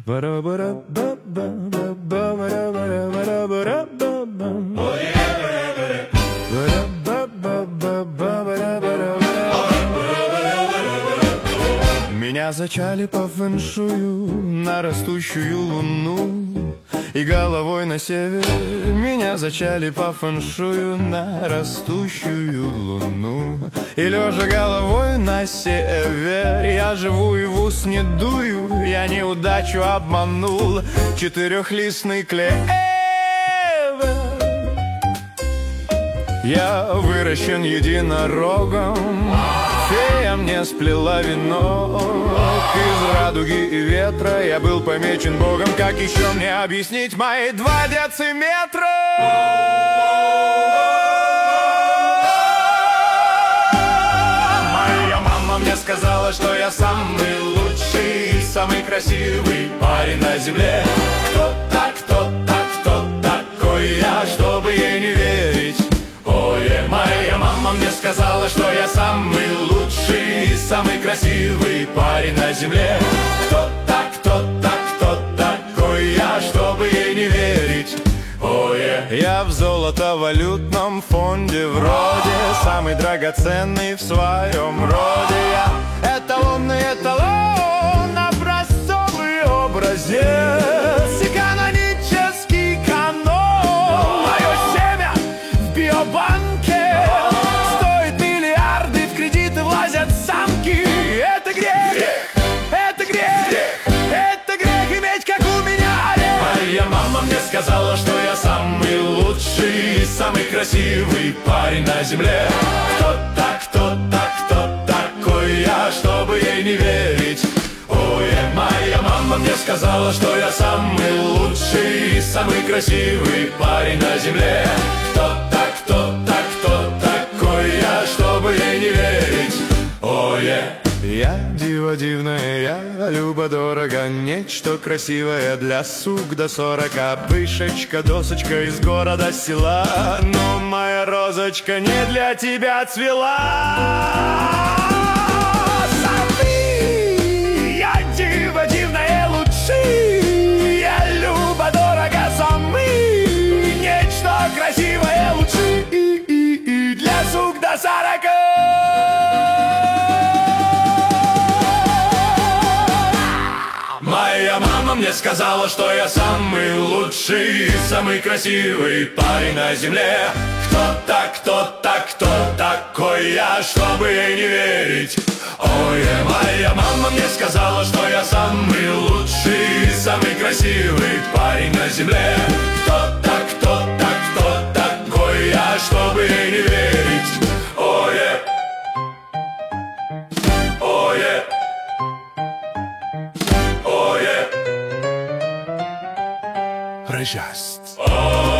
Меня зачали по фэншую на растущую луну и головой на север. Меня зачали по фэншую на растущую луну и лежа головой на север. Я живу и в ус не дую, я неудачу обманул. Четырехлистный клевер. Я выращен единорогом, фея мне сплела венок из радуги и ветра. Я был помечен Богом, как еще мне объяснить мои 2 дециметра? Моя мама мне сказала, что я самый лучший, самый красивый парень на земле. Кто такой я, чтобы ей не верить? Моя мама мне сказала, что я самый лучший, самый красивый парень на земле. Кто такой я, чтобы ей не верить? Я в золотовалютном фонде вроде самый драгоценный в своем роде. Я эталон, образцовый образец, канонический канон. Мое семя в биобанке стоит миллиарды, в кредиты влазят самки. Это грех, это грех, это грех иметь, как у меня орех. Моя мама мне сказала, что я самый лучший, самый красивый парень на земле. Кто такой я, чтобы ей не верить? Моя мама мне сказала, что я самый лучший, самый красивый парень на земле. Кто такой я, чтобы ей не верить? Я диво дивное, я любо-дорого, нечто красивое для сук до 40. Пышечка, досочка из города, села, но моя розочка не для тебя цвела. Самый я диво дивное лучший, я любо-дорого самый, нечто красивое лучше для сук до 40. Моя мама мне сказала, что я самый лучший, самый красивый парень на земле. Кто такой я, чтобы ей не верить? Моя мама мне сказала, что я самый лучший, самый красивый парень на земле. Кто такой я, чтобы ей не верить? Rejas.